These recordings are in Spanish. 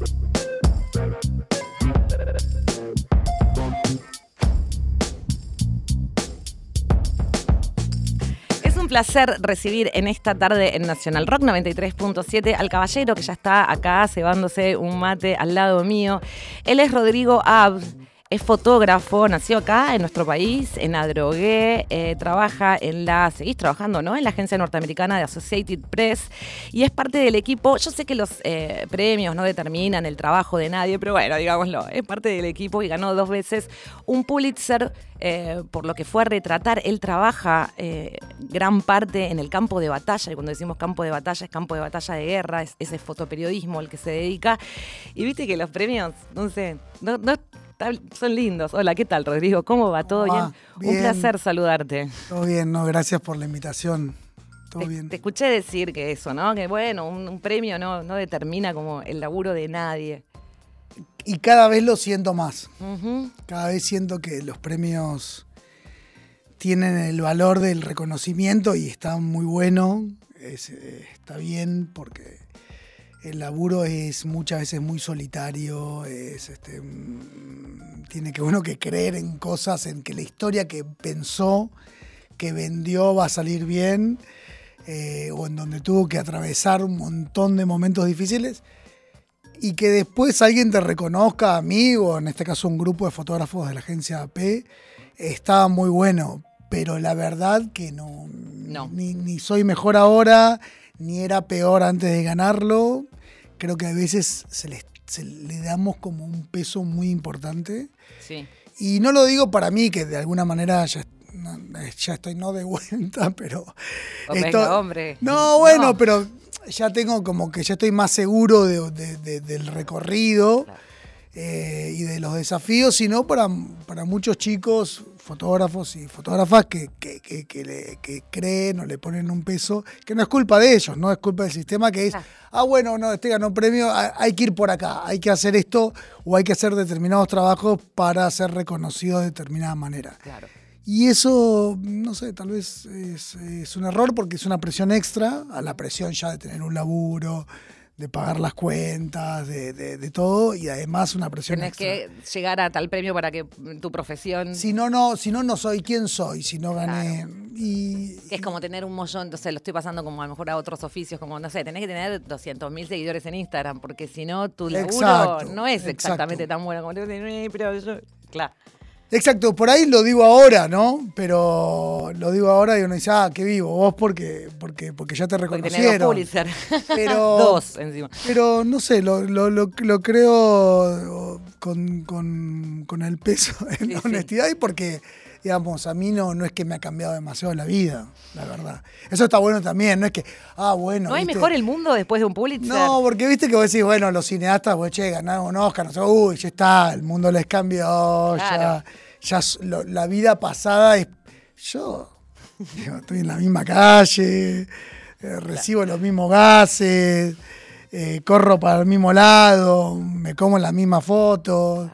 Un placer recibir en esta tarde en Nacional Rock 93.7 al caballero que ya está acá cebándose un mate al lado mío. Él es Rodrigo Abd, es fotógrafo, nació acá en nuestro país, en Adrogué, seguís trabajando, ¿no? En la agencia norteamericana de Associated Press y es parte del equipo. Yo sé que los premios no determinan el trabajo de nadie, pero bueno, digámoslo, es parte del equipo y ganó 2 veces un Pulitzer por lo que fue a retratar. Él trabaja gran parte en el campo de batalla, y cuando decimos campo de batalla es campo de batalla de guerra, es ese fotoperiodismo al que se dedica. Y viste que los premios, no sé, no son lindos. Hola, ¿qué tal, Rodrigo? ¿Cómo va? ¿Todo bien? Un placer saludarte. Todo bien, no, gracias por la invitación. Todo bien. Te escuché decir que eso, ¿no? Que bueno, un premio no determina como el laburo de nadie. Y cada vez lo siento más. Uh-huh. Cada vez siento que los premios tienen el valor del reconocimiento y está muy bueno. Está bien porque el laburo es muchas veces muy solitario. Tiene que uno que creer en cosas, en que la historia que pensó, que vendió va a salir bien, o en donde tuvo que atravesar un montón de momentos difíciles. Y que después alguien te reconozca, a mí, o en este caso un grupo de fotógrafos de la agencia AP, estaba muy bueno. Pero la verdad que no. Ni soy mejor ahora, ni era peor antes de ganarlo. Creo que a veces se le damos como un peso muy importante. Sí. Y no lo digo para mí, que de alguna manera ya estoy no de vuelta, pero... Venga, hombre. No, bueno, no. Pero ya tengo como que ya estoy más seguro del recorrido. Claro. Y de los desafíos, sino para muchos chicos, fotógrafos y fotógrafas que creen o le ponen un peso, que no es culpa de ellos, no es culpa del sistema, que es, bueno, no, ganó un premio, hay que ir por acá, hay que hacer esto o hay que hacer determinados trabajos para ser reconocidos de determinada manera. Claro. Y eso, no sé, tal vez es un error porque es una presión extra a la presión ya de tener un laburo, de pagar las cuentas, de todo, y además una presión extra. Tenés que llegar a tal premio para que tu profesión... Si no soy quien soy, si no gané... Claro. Que es como tener un mollón, entonces lo estoy pasando como a lo mejor a otros oficios, como, no sé, tenés que tener 200.000 seguidores en Instagram, porque si no, tu laburo no es exactamente tan bueno como pero yo... Claro. Exacto, por ahí lo digo ahora, ¿no? Pero lo digo ahora y uno dice, qué vivo, vos porque ya te reconocieron. Porque tenés 2 Pulitzer. Pero, 2 encima. Pero no sé, lo creo con el peso en la honestidad y porque, digamos, a mí no es que me ha cambiado demasiado la vida, la verdad. Eso está bueno también, no es que, bueno. ¿No hay mejor el mundo después de un Pulitzer? No, porque viste que vos decís, bueno, los cineastas, ganaron un Oscar, no sé, ya está, el mundo les cambió, claro. Ya la vida pasada es... Yo estoy en la misma calle, recibo los mismos gases, corro para el mismo lado, me como las mismas fotos.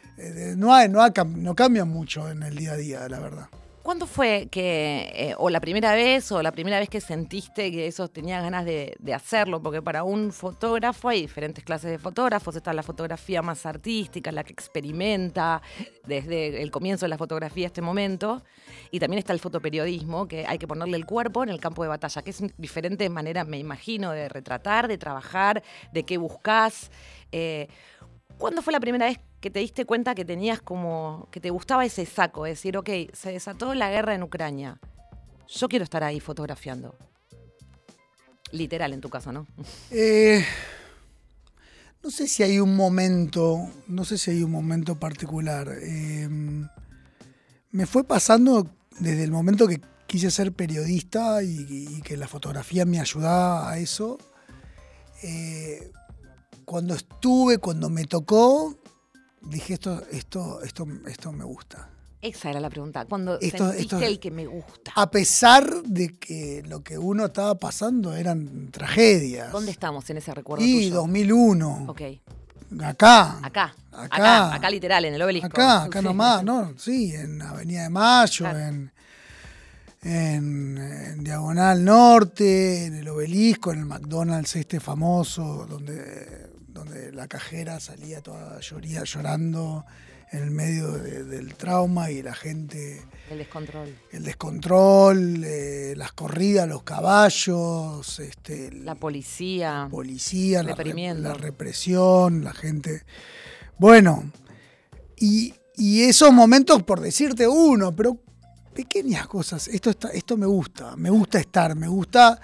No cambia mucho en el día a día, la verdad. ¿Cuándo fue que, o la primera vez que sentiste que eso tenías ganas de hacerlo? Porque para un fotógrafo hay diferentes clases de fotógrafos. Está la fotografía más artística, la que experimenta desde el comienzo de la fotografía a este momento. Y también está el fotoperiodismo, que hay que ponerle el cuerpo en el campo de batalla, que es diferente manera, me imagino, de retratar, de trabajar, de qué buscás. ¿Cuándo fue la primera vez que te diste cuenta que tenías como, que te gustaba ese saco? Es decir, ok, se desató la guerra en Ucrania. Yo quiero estar ahí fotografiando. Literal en tu caso, ¿no? No sé si hay un momento particular. Me fue pasando desde el momento que quise ser periodista y que la fotografía me ayudaba a eso. Cuando me tocó, dije esto me gusta. Esa era la pregunta. Cuando sentiste el que me gusta. A pesar de que lo que uno estaba pasando eran tragedias. ¿Dónde estamos en ese recuerdo tuyo? 2001. Ok. Acá literal, en el Obelisco. Acá nomás, ¿no? Sí, en Avenida de Mayo, claro. en Diagonal Norte, en el Obelisco, en el McDonald's famoso, donde donde la cajera salía toda llorando en el medio del trauma y la gente... El descontrol. El descontrol, las corridas, los caballos, la policía, la represión, la gente... Bueno, y esos momentos, por decirte uno, pero pequeñas cosas. Esto me gusta estar, me gusta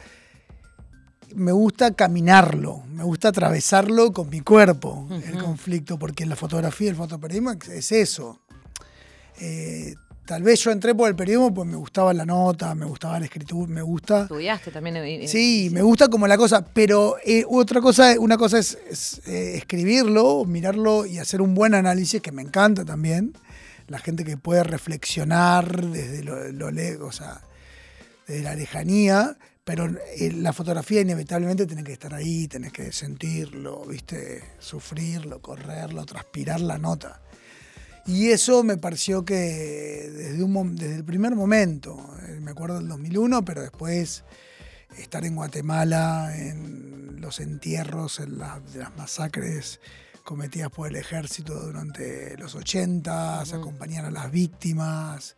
caminarlo, me gusta atravesarlo con mi cuerpo, el conflicto, porque la fotografía y el fotoperiodismo es eso. Tal vez yo entré por el periodismo porque me gustaba la nota, me gustaba la escritura, me gusta... ¿Estudiaste también? Sí, me gusta como la cosa, pero una cosa es escribirlo, mirarlo y hacer un buen análisis, que me encanta también. La gente que puede reflexionar desde lo lejos, o sea, desde la lejanía, pero la fotografía inevitablemente tenés que estar ahí, tenés que sentirlo, ¿viste? Sufrirlo, correrlo, transpirar la nota. Y eso me pareció que desde el primer momento, me acuerdo del 2001, pero después estar en Guatemala, en los entierros, de las masacres cometidas por el ejército durante los 80, acompañar a las víctimas,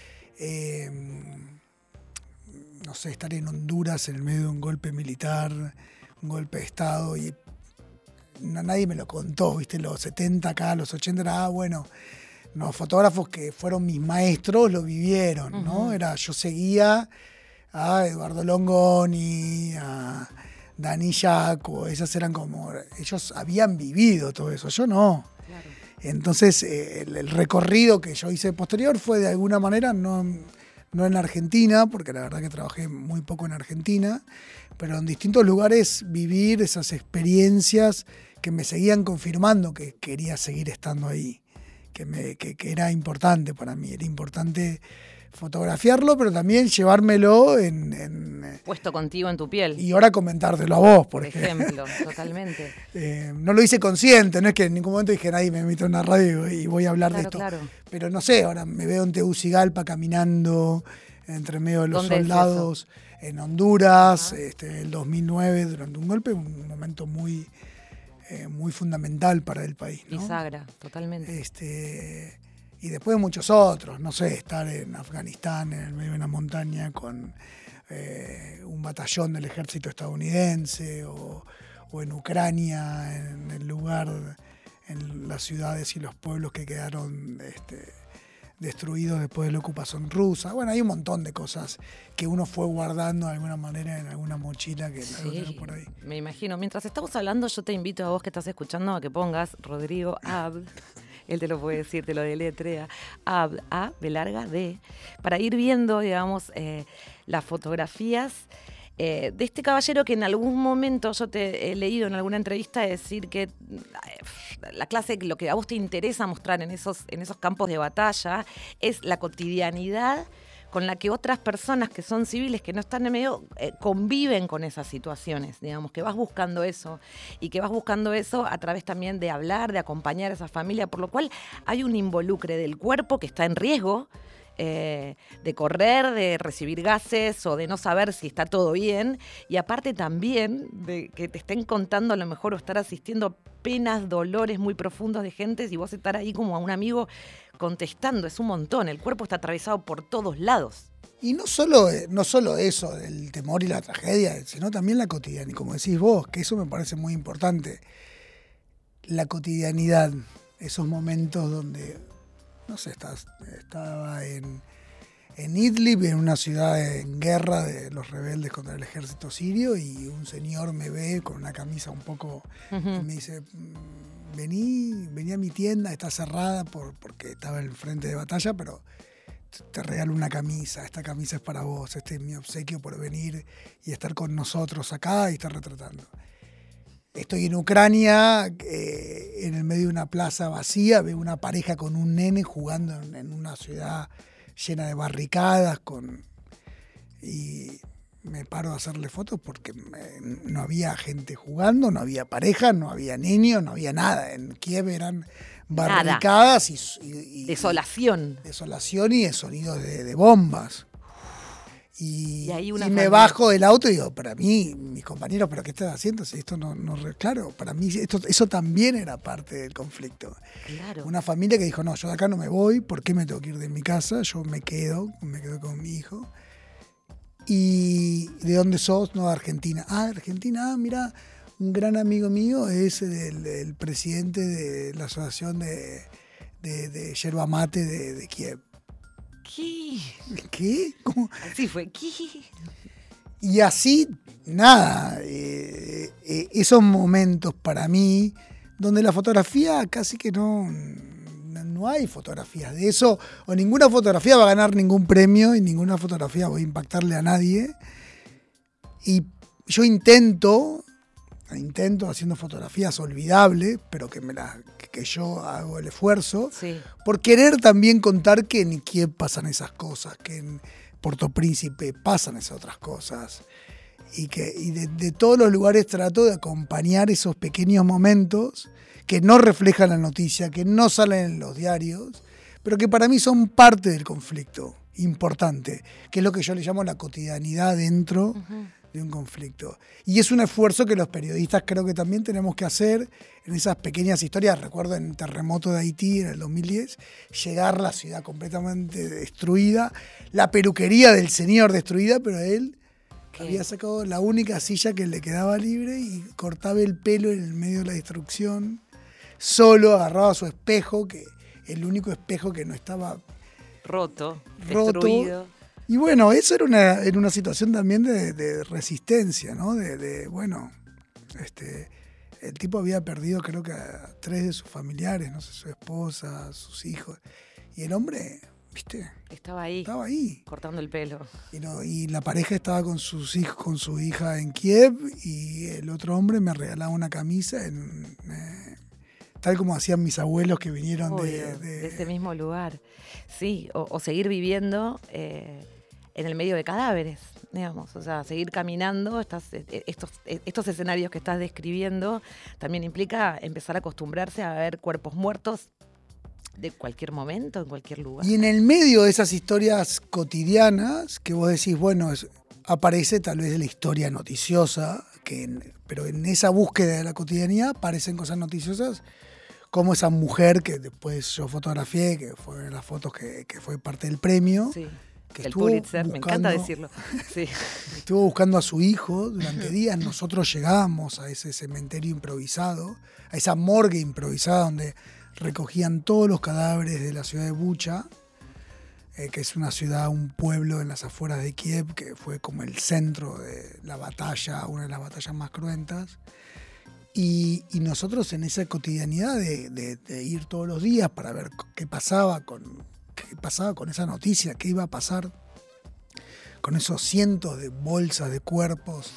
no sé, estar en Honduras en el medio de un golpe militar, un golpe de Estado, y nadie me lo contó, ¿viste? Los 70 acá, los 80 era, bueno, los fotógrafos que fueron mis maestros lo vivieron, ¿no? Yo seguía a Eduardo Longoni, a Dani Jaco, esas eran como, ellos habían vivido todo eso, yo no. Claro. Entonces, el recorrido que yo hice posterior fue de alguna manera, no en Argentina, porque la verdad que trabajé muy poco en Argentina, pero en distintos lugares vivir esas experiencias que me seguían confirmando que quería seguir estando ahí, que era importante para mí, era importante fotografiarlo, pero también llevármelo puesto contigo en tu piel. Y ahora comentártelo a vos, por ejemplo. Totalmente. No lo hice consciente, no es que en ningún momento dije nadie me invitó a una radio y voy a hablar de esto. Claro. Pero no sé, ahora me veo en Tegucigalpa caminando entre medio de los soldados, en Honduras, el 2009, durante un golpe, un momento muy fundamental para el país, ¿no? Bisagra, totalmente. Y después muchos otros, no sé, estar en Afganistán, en el medio de una montaña con un batallón del ejército estadounidense, o en Ucrania, en el lugar, en las ciudades y los pueblos que quedaron destruidos después de la ocupación rusa. Bueno, hay un montón de cosas que uno fue guardando de alguna manera en alguna mochila que la tiene por ahí. Me imagino. Mientras estamos hablando, yo te invito a vos que estás escuchando a que pongas Rodrigo Abd. Él te lo puede decir, te lo deletrea. Abd, A, B larga, D. Para ir viendo, digamos, las fotografías de este caballero que en algún momento yo te he leído en alguna entrevista decir que la clase, lo que a vos te interesa mostrar en esos campos de batalla es la cotidianidad con la que otras personas que son civiles, que no están en medio, conviven con esas situaciones, digamos, que vas buscando eso, y que vas buscando eso a través también de hablar, de acompañar a esa familia, por lo cual hay un involucre del cuerpo que está en riesgo, de correr, de recibir gases o de no saber si está todo bien, y aparte también de que te estén contando a lo mejor o estar asistiendo a penas, dolores muy profundos de gente, y vos estar ahí como a un amigo contestando, es un montón, el cuerpo está atravesado por todos lados. Y no solo eso, el temor y la tragedia, sino también la cotidianidad, y como decís vos, que eso me parece muy importante, la cotidianidad, esos momentos donde, no sé, estaba en Idlib, en una ciudad en guerra de los rebeldes contra el ejército sirio, y un señor me ve con una camisa un poco, y me dice, vení a mi tienda, está cerrada porque estaba en el frente de batalla, pero te regalo una camisa, esta camisa es para vos, este es mi obsequio por venir y estar con nosotros acá y estar retratando. Estoy en Ucrania, en el medio de una plaza vacía, veo una pareja con un nene jugando en una ciudad llena de barricadas, y me paro a hacerle fotos porque no había gente jugando, no había pareja, no había niños, no había nada. En Kiev eran barricadas y desolación. Desolación y de sonidos de bombas. Y ahí me bajo del auto y digo, para mí, mis compañeros, ¿pero qué estás haciendo? Si esto claro, para mí eso también era parte del conflicto. Claro. Una familia que dijo, no, yo de acá no me voy, ¿por qué me tengo que ir de mi casa? Yo me quedo con mi hijo. ¿Y de dónde sos? No, de Argentina. Ah, de Argentina, mira, un gran amigo mío es el presidente de la asociación de yerba mate de Kiev. ¿Qué? ¿Qué? ¿Cómo? Así fue. ¿Qué? Y así, nada, esos momentos para mí, donde la fotografía casi que no hay fotografías de eso, o ninguna fotografía va a ganar ningún premio y ninguna fotografía va a impactarle a nadie. Y yo intento haciendo fotografías olvidables, pero que yo hago el esfuerzo, sí, por querer también contar que en Kiev pasan esas cosas, que en Puerto Príncipe pasan esas otras cosas. Y de todos los lugares trato de acompañar esos pequeños momentos que no reflejan la noticia, que no salen en los diarios, pero que para mí son parte del conflicto importante, que es lo que yo le llamo la cotidianidad dentro de un conflicto. Y es un esfuerzo que los periodistas creo que también tenemos que hacer en esas pequeñas historias. Recuerdo en el terremoto de Haití en el 2010, llegar a la ciudad completamente destruida, la peluquería del señor destruida, pero él había sacado la única silla que le quedaba libre y cortaba el pelo en el medio de la destrucción. Solo agarraba su espejo, que el único espejo que no estaba roto. Destruido. Y bueno, eso era una situación también de resistencia, ¿no? Bueno, el tipo había perdido creo que a 3 de sus familiares, no sé, su esposa, sus hijos. Y el hombre, ¿viste? Estaba ahí. Cortando el pelo. Y la pareja estaba con sus hijos, con su hija en Kiev, y el otro hombre me regalaba una camisa tal como hacían mis abuelos que vinieron de ese mismo lugar. Sí, o seguir viviendo en el medio de cadáveres, digamos. O sea, seguir caminando, estos escenarios que estás describiendo también implica empezar a acostumbrarse a ver cuerpos muertos de cualquier momento, en cualquier lugar. Y en el medio de esas historias cotidianas, que vos decís, bueno, aparece tal vez la historia noticiosa, pero en esa búsqueda de la cotidianidad aparecen cosas noticiosas, como esa mujer que después yo fotografié, que fue las fotos que fue parte del premio. Sí. Que el Pulitzer, me encanta decirlo. Sí. Estuvo buscando a su hijo durante días. Nosotros llegamos a ese cementerio improvisado, a esa morgue improvisada donde recogían todos los cadáveres de la ciudad de Bucha, que es una ciudad, un pueblo en las afueras de Kiev, que fue como el centro de la batalla, una de las batallas más cruentas. Y nosotros en esa cotidianidad de ir todos los días para ver qué pasaba con esa noticia, qué iba a pasar con esos cientos de bolsas de cuerpos.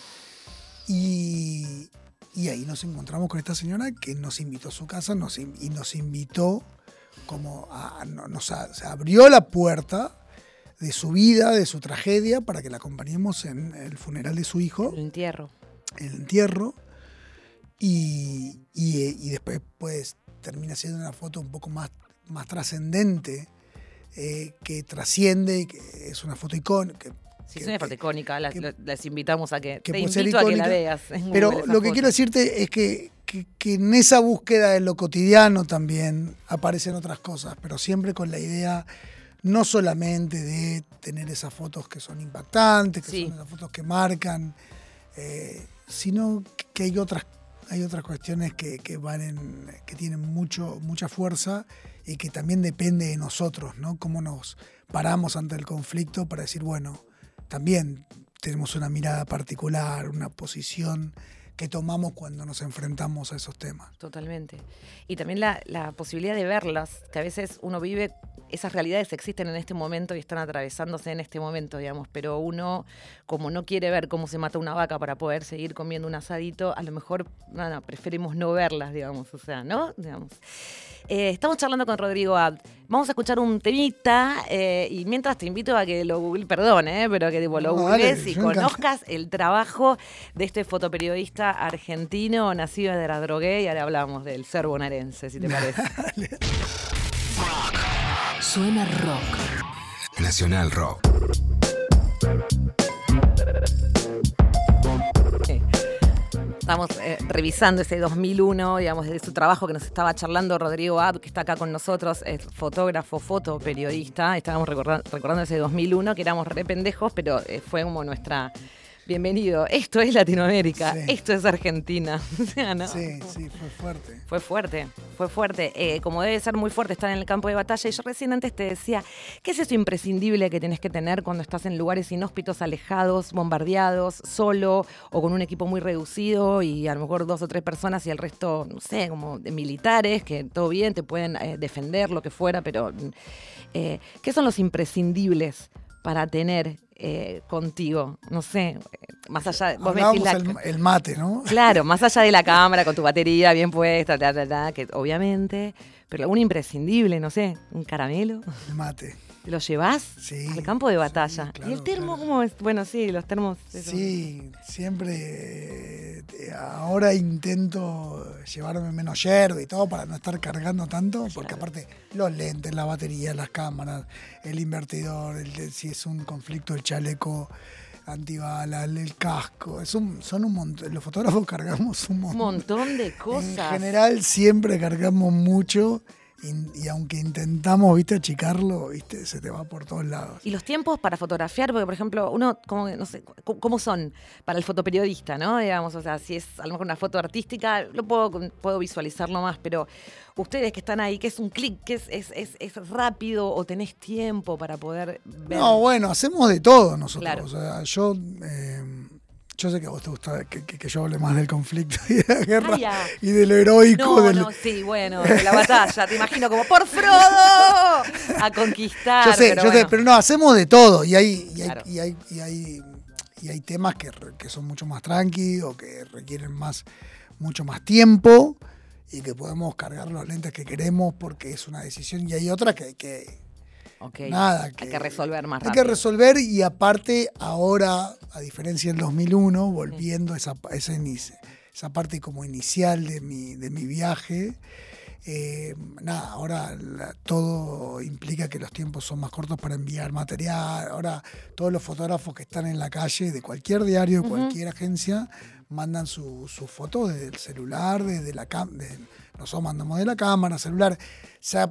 Y ahí nos encontramos con esta señora que nos invitó a su casa y nos invitó se abrió la puerta de su vida, de su tragedia, para que la acompañemos en el funeral de su hijo. El entierro. Y después pues termina siendo una foto un poco más trascendente, que trasciende y que es una foto icónica. Sí, es una foto icónica, les invitamos a que te invito icónica, a que la veas. Pero lo que quiero decirte es que en esa búsqueda de lo cotidiano también aparecen otras cosas, pero siempre con la idea no solamente de tener esas fotos que son impactantes, que son esas fotos que marcan, sino que hay otras cuestiones que tienen mucha fuerza y que también depende de nosotros, ¿no? Cómo nos paramos ante el conflicto para decir, bueno, también tenemos una mirada particular, una posición que tomamos cuando nos enfrentamos a esos temas. Totalmente. Y también la posibilidad de verlas, que a veces uno vive, esas realidades existen en este momento y están atravesándose en este momento, digamos, pero uno, como no quiere ver cómo se mata una vaca para poder seguir comiendo un asadito, a lo mejor preferimos no verlas, digamos, o sea, ¿no? Digamos. Estamos charlando con Rodrigo Abt. Vamos a escuchar un temita y mientras te invito a que lo googlees, perdón, pero que lo googlees y conozcas el trabajo de este fotoperiodista argentino nacido en la Drogué, y ahora hablamos del ser bonaerense, si te parece. Suena rock. Nacional Rock. Estamos revisando ese 2001, digamos, de su trabajo que nos estaba charlando Rodrigo Ab, que está acá con nosotros, es fotógrafo, fotoperiodista. Estábamos recordando ese 2001, que éramos re pendejos, pero fue como nuestra... Bienvenido, esto es Latinoamérica, sí. Esto es Argentina. O sea, ¿no? Sí, fue fuerte. Fue fuerte. Como debe ser muy fuerte estar en el campo de batalla. Y yo recién antes te decía, ¿qué es eso imprescindible que tenés que tener cuando estás en lugares inhóspitos, alejados, bombardeados, solo o con un equipo muy reducido y a lo mejor 2 o 3 personas y el resto, no sé, como de militares, que todo bien, te pueden defender, lo que fuera, pero ¿qué son los imprescindibles para tener contigo? No sé, más allá de... Hablábamos el mate, ¿no? Claro, más allá de la cámara, con tu batería bien puesta, que obviamente, pero algún imprescindible, no sé, un caramelo. El mate. ¿Te lo llevás al campo de batalla? Sí, claro, ¿Y el termo cómo es? Bueno, sí, los termos... Eso. Sí, siempre... ahora intento llevarme menos yerba y todo para no estar cargando tanto, claro. Porque aparte los lentes, la batería, las cámaras, el invertidor, si es un conflicto, el chaleco antibala, el casco, son un montón. Los fotógrafos cargamos un montón. Un montón de cosas. En general siempre cargamos mucho. Y aunque intentamos, achicarlo, se te va por todos lados. Y los tiempos para fotografiar, porque por ejemplo, uno, como, no sé, ¿cómo son para el fotoperiodista, no? Digamos, o sea, si es a lo mejor una foto artística, lo puedo visualizarlo más, pero ustedes que están ahí, ¿qué es un clic? ¿Qué es rápido o tenés tiempo para poder ver? No, bueno, hacemos de todo nosotros. Claro. O sea, yo sé que a vos te gusta que yo hable más del conflicto y de la guerra y de lo heroico. Sí, bueno, de la batalla. Te imagino como, ¡por Frodo! A conquistar. Yo sé, pero no, hacemos de todo. Y hay temas que son mucho más tranqui o que requieren mucho más tiempo y que podemos cargar los lentes que queremos porque es una decisión. Y hay otras que hay que... Okay. Hay que resolver más rápido. Hay que resolver y aparte ahora, a diferencia del 2001, volviendo a esa parte como inicial de mi viaje, ahora todo implica que los tiempos son más cortos para enviar material. Ahora todos los fotógrafos que están en la calle de cualquier diario, de cualquier agencia, mandan sus fotos desde el celular, desde la cámara. Nosotros mandamos de la cámara, celular. O sea,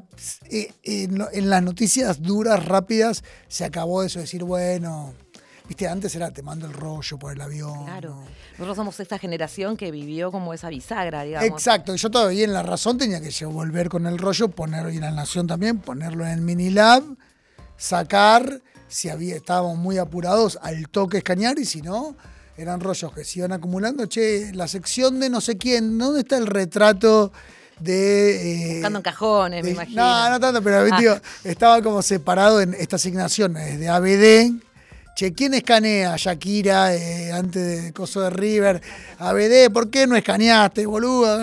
en las noticias duras, rápidas, se acabó eso de decir, bueno, antes era te mando el rollo por el avión. Claro. ¿no? Nosotros somos esta generación que vivió como esa bisagra, digamos. Exacto. Yo todavía en La Razón tenía que volver con el rollo, ponerlo, y en La Nación también, ponerlo en el Minilab, sacar, si estábamos muy apurados, al toque escanear, y si no... Eran rollos que se iban acumulando. La sección de no sé quién, ¿dónde está el retrato de... Buscando en cajones, me imagino. No tanto, pero estaba como separado en esta asignación desde ABD. ¿Quién escanea? Shakira, antes de Coso de River. ABD, ¿por qué no escaneaste, boludo?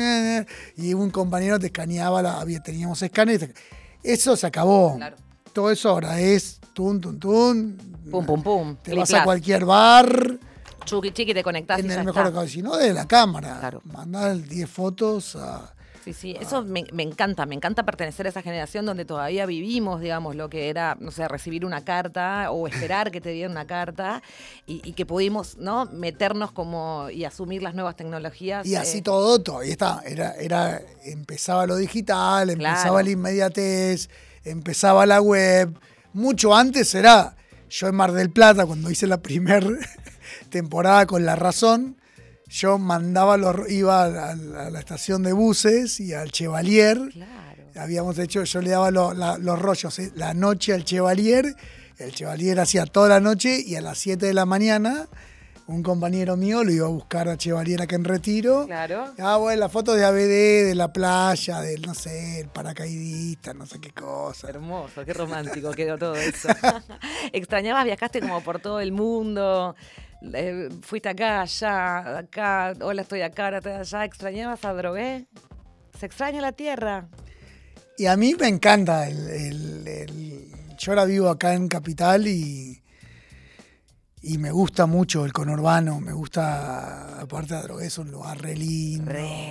Y un compañero te escaneaba, teníamos escáner. Eso se acabó. Claro. Todo eso ahora es tun. Pum, pum, pum. Te vas a cualquier bar... Chiqui, te conectás y en ya el mejor caso, si no, de la cámara. Claro. Mandar 10 fotos a... Sí, eso me encanta pertenecer a esa generación donde todavía vivimos, digamos, lo que era, no sé, recibir una carta o esperar que te dieran una carta y que pudimos, ¿no?, meternos como y asumir las nuevas tecnologías. Y así todo, todavía está, empezaba lo digital, empezaba la inmediatez, empezaba la web. Mucho antes era, yo en Mar del Plata, cuando hice la primera temporada con La Razón, yo iba a la estación de buses y al Chevalier. Claro. Habíamos hecho, yo le daba los rollos la noche al Chevalier. El Chevalier hacía toda la noche y a las 7 de la mañana un compañero mío lo iba a buscar a Chevalier acá en Retiro. Claro. Bueno, las fotos de ABD, de la playa, del, no sé, el paracaidista, no sé qué cosa. Hermoso, qué romántico quedó todo eso. ¿Extrañabas? Viajaste como por todo el mundo. Fuiste acá, hola, estoy acá, ahora estoy allá. ¿Extrañabas a Drogué? ¿Se extraña la tierra? Y a mí me encanta yo ahora vivo acá en Capital y me gusta mucho el conurbano, me gusta, aparte de Drogué, es un lugar re lindo,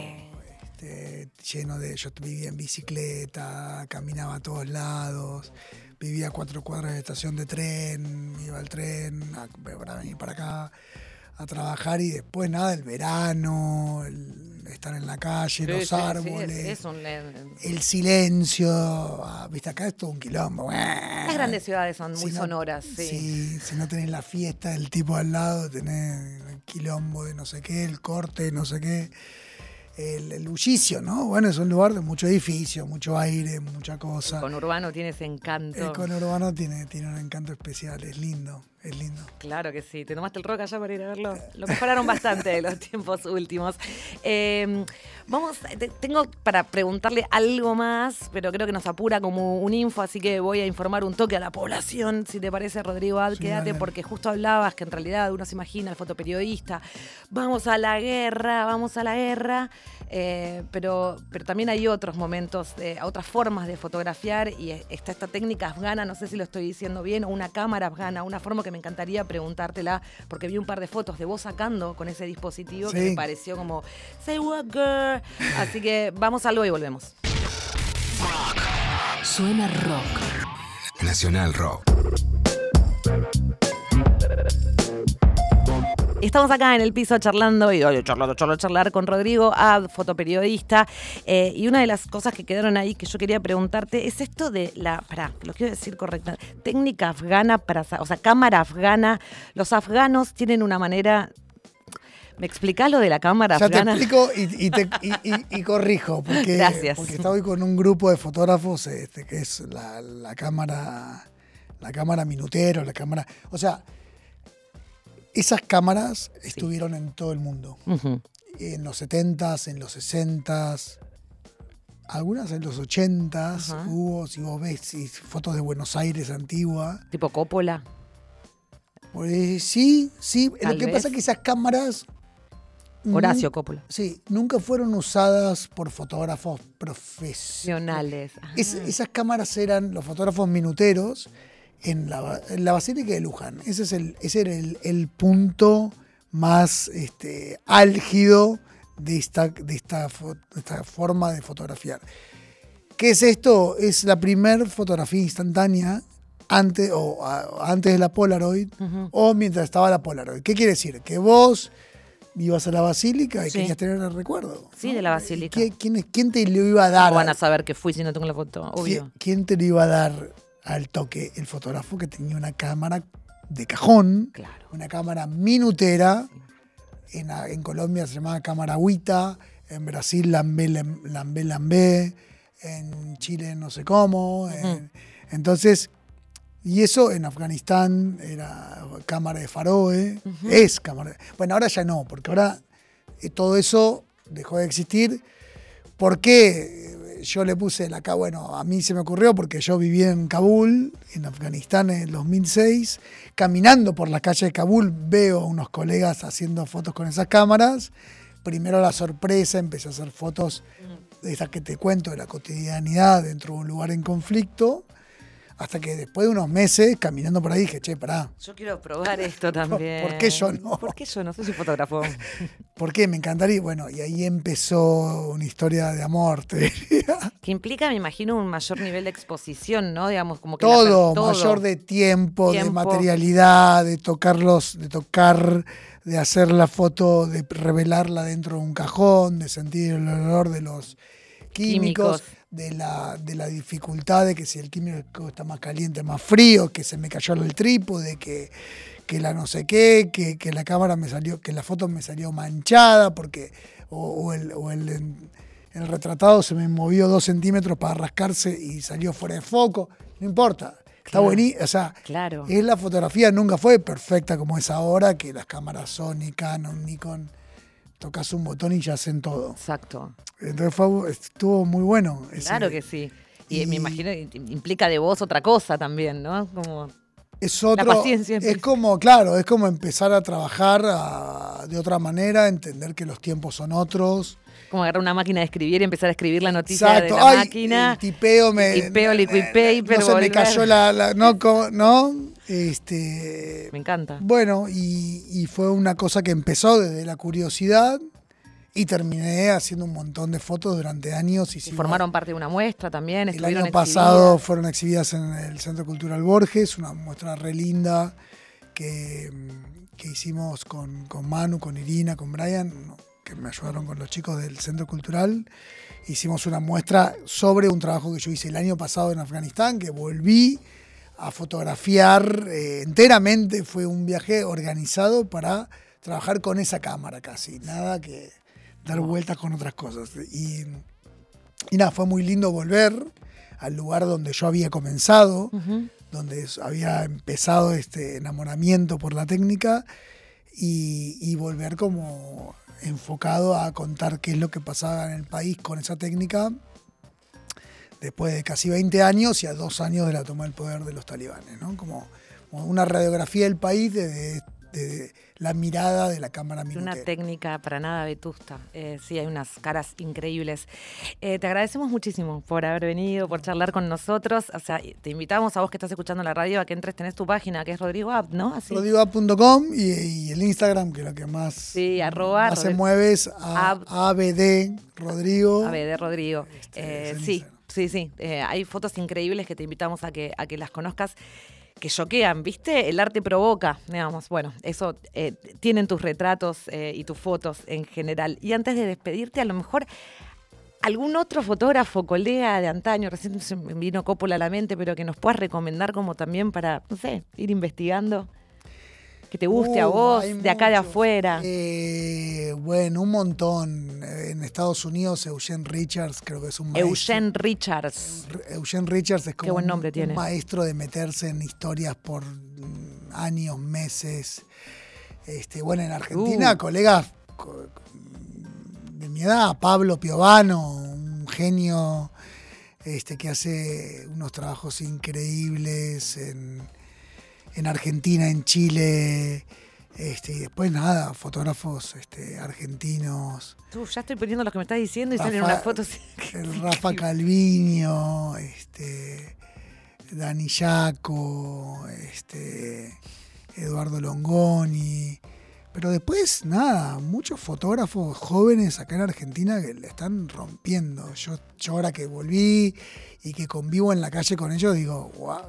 lleno de... Yo vivía en bicicleta, caminaba a todos lados, vivía a 4 cuadras de estación de tren, iba al tren para venir para acá. a trabajar y después nada, el verano, estar en la calle, los árboles, el silencio. Viste, acá es todo un quilombo. Las grandes ciudades son muy sonoras, sí. Sí, si no tenés la fiesta del tipo al lado, tenés el quilombo de no sé qué, el corte de no sé qué. El bullicio, ¿no? Bueno, es un lugar de mucho edificio, mucho aire, mucha cosa. El conurbano tiene ese encanto. El conurbano tiene un encanto especial, es lindo, es lindo. Claro que sí. ¿Te tomaste el rock allá para ir a verlo? Lo mejoraron bastante de los tiempos últimos. Tengo para preguntarle algo más, pero creo que nos apura como un info, así que voy a informar un toque a la población. Si te parece, Rodrigo Abd, sí, quédate, porque justo hablabas que en realidad uno se imagina al fotoperiodista, vamos a la guerra, pero también hay otros momentos, otras formas de fotografiar, y está esta técnica afgana, no sé si lo estoy diciendo bien, o una cámara afgana, una forma que me encantaría preguntártela, porque vi un par de fotos de vos sacando con ese dispositivo, sí, que me pareció como say what girl. Así que vamos a algo y volvemos. Rock. Suena rock. Nacional Rock. Estamos acá en el piso charlando con Rodrigo Abd, fotoperiodista, y una de las cosas que quedaron ahí que yo quería preguntarte es esto de lo quiero decir correcta, técnica afgana, cámara afgana. Los afganos tienen una manera... ¿Me explicás lo de la cámara afgana? Ya te explico y corrijo, porque, gracias, porque estoy con un grupo de fotógrafos que es la cámara minutero, la cámara... O sea, esas cámaras estuvieron en todo el mundo. Uh-huh. En los 70s, en los 60s, algunas en los 80s, uh-huh, hubo, si vos ves fotos de Buenos Aires antigua. ¿Tipo Coppola? Pues, sí. Lo que pasa es que esas cámaras... Horacio Coppola. Sí, nunca fueron usadas por fotógrafos profesionales. Esas cámaras eran los fotógrafos minuteros en la Basílica de Luján. Ese era el punto más álgido de esta forma de fotografiar. ¿Qué es esto? Es la primer fotografía instantánea antes de la Polaroid, uh-huh, o mientras estaba la Polaroid. ¿Qué quiere decir? Que vos ibas a la Basílica y querías tener el recuerdo. Sí, ¿no? De la Basílica. ¿Quién te lo iba a dar? ¿Cómo van a saber que fui si no tengo la foto? Obvio. ¿Quién te lo iba a dar al toque? El fotógrafo que tenía una cámara de cajón, claro, una cámara minutera. Sí. En Colombia se llamaba cámara agüita, en Brasil lambé, en Chile no sé cómo. Uh-huh. Entonces... Y eso en Afganistán era cámara de Faroe, uh-huh, es cámara. Bueno, ahora ya no, porque ahora todo eso dejó de existir. ¿Por qué yo le puse la cámara? Bueno, a mí se me ocurrió porque yo viví en Kabul, en Afganistán en el 2006. Caminando por la calle de Kabul veo a unos colegas haciendo fotos con esas cámaras. Primero la sorpresa, empecé a hacer fotos de esas que te cuento, de la cotidianidad dentro de un lugar en conflicto. Hasta que después de unos meses, caminando por ahí, dije, che, pará. Yo quiero probar esto también. ¿Por qué yo no? ¿Por qué yo no? Soy fotógrafo. ¿Por qué? Me encantaría. Bueno, y ahí empezó una historia de amor, te diría. Que implica, me imagino, un mayor nivel de exposición, ¿no? Digamos, como que todo, mayor de tiempo, de materialidad, de hacer la foto, de revelarla dentro de un cajón, de sentir el olor de los químicos. De la dificultad de que si el químico está más caliente, más frío, que se me cayó el trípode, que la no sé qué, que la cámara me salió, que la foto me salió manchada, porque el retratado se me movió 2 centímetros para rascarse y salió fuera de foco. No importa, está buenísimo. O sea, claro, la fotografía nunca fue perfecta como es ahora, que las cámaras Sony, Canon, Nikon, tocas un botón y ya hacen todo. Exacto. Entonces estuvo muy bueno. Claro que sí. Y me imagino implica de vos otra cosa también, ¿no? Como la paciencia. Es como empezar a trabajar de otra manera, entender que los tiempos son otros. Como agarrar una máquina de escribir y empezar a escribir la noticia de la máquina. Tipeo liquid paper. No se me cayó ¿no? Me encanta. Bueno, y fue una cosa que empezó desde la curiosidad y terminé haciendo un montón de fotos durante años. Y formaron parte de una muestra también. El año pasado fueron exhibidas en el Centro Cultural Borges, una muestra re linda que hicimos con Manu, con Irina, con Brian, ¿no? Que me ayudaron con los chicos del Centro Cultural. Hicimos una muestra sobre un trabajo que yo hice el año pasado en Afganistán, que volví a fotografiar enteramente. Fue un viaje organizado para trabajar con esa cámara casi, nada que dar vueltas con otras cosas. Y nada, fue muy lindo volver al lugar donde yo había comenzado, donde había empezado este enamoramiento por la técnica y volver como enfocado a contar qué es lo que pasaba en el país con esa técnica después de casi 20 años y a 2 años de la toma del poder de los talibanes, ¿no? Como una radiografía del país desde la mirada de la cámara minutera. Una técnica para nada vetusta. Sí, hay unas caras increíbles. Te agradecemos muchísimo por haber venido, por charlar con nosotros. O sea, te invitamos a vos que estás escuchando la radio a que entres, tenés tu página, que es Rodrigo Abt, ¿no? Así. RodrigoAbt.com y el Instagram, que es lo que más, más se mueve, es ABD Rodrigo. ABD Rodrigo. Sí. Hay fotos increíbles que te invitamos a que las conozcas, que choquean, ¿viste? El arte provoca, digamos. Bueno, eso tienen tus retratos y tus fotos en general. Y antes de despedirte, a lo mejor algún otro fotógrafo, colega de antaño, recién se me vino Coppola a la mente, pero que nos puedas recomendar como también para, no sé, ir investigando. Que te guste a vos, de acá de afuera. Bueno, un montón. En Estados Unidos, Eugene Richards, creo que es un maestro. Eugene Richards. Eugene Richards es como qué buen nombre tiene. Un maestro de meterse en historias por años, meses. Bueno, en Argentina, colegas de mi edad, Pablo Piovano, un genio que hace unos trabajos increíbles en Argentina, en Chile, y después nada, fotógrafos argentinos. Ya estoy poniendo lo que me estás diciendo y salen unas fotos. Rafa Calviño, Dani Yaco, Eduardo Longoni. Pero después, nada, muchos fotógrafos jóvenes acá en Argentina que le están rompiendo. Yo ahora que volví y que convivo en la calle con ellos, digo, wow,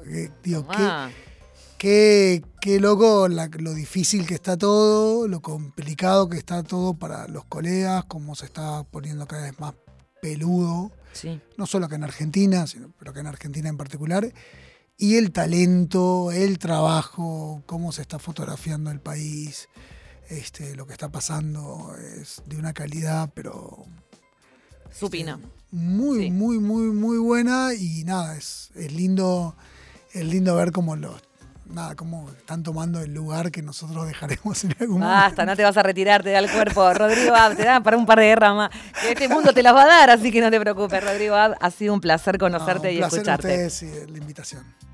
qué loco lo difícil que está todo, lo complicado que está todo para los colegas, cómo se está poniendo cada vez más peludo. Sí. No solo acá en Argentina, pero acá en Argentina en particular. Y el talento, el trabajo, cómo se está fotografiando el país, lo que está pasando es de una calidad, pero supina. Muy buena. Y nada, es lindo ver cómo cómo están tomando el lugar que nosotros dejaremos en algún momento. Basta, no te vas a retirar, te da el cuerpo. Rodrigo Abt, te da para un par de guerras más. Que este mundo te las va a dar, así que no te preocupes, Rodrigo Abt. Ha sido un placer conocerte y escucharte. Un placer a ustedes y la invitación.